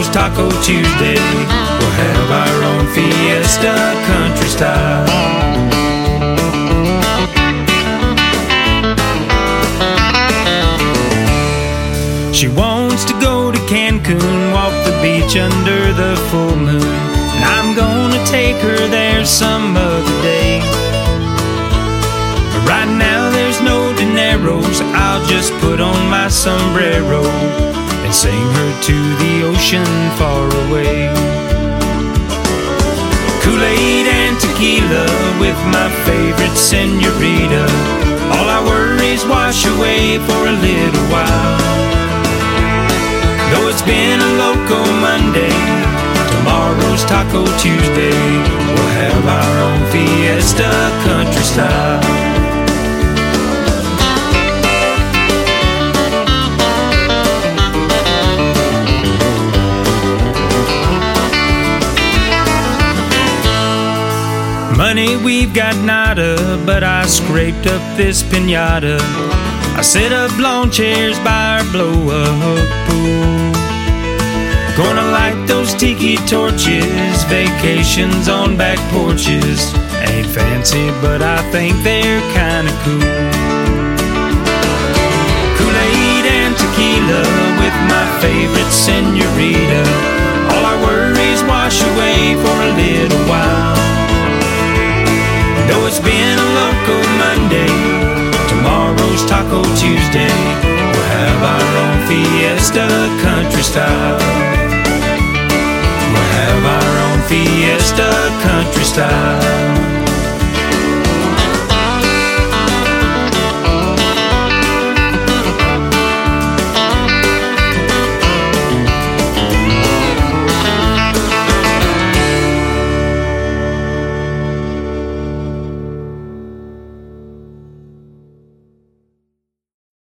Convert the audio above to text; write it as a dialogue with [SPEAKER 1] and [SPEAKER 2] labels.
[SPEAKER 1] Taco Tuesday. We'll have our own fiesta, country style. She wants to go to Cancun, walk the beach under the full moon, and I'm gonna take her there some other day. But right now there's no dineros, I'll just put on my sombrero and sing her to the ocean far away. Kool-Aid and tequila with my favorite senorita, all our worries wash away for a little while. Though it's been a loco Monday, tomorrow's Taco Tuesday. We'll have our own fiesta, country style. Money we've got nada, but I scraped up this piñata. I set up lawn chairs by our blow-up pool. Gonna light those tiki torches, vacations on back porches. Ain't fancy, but I think they're kinda cool. Kool-Aid and tequila with my favorite senorita, all our worries wash away for a little while. Though it's been a loco Monday, tomorrow's Taco Tuesday. We'll have our own fiesta, country style. We'll have our own fiesta, country style.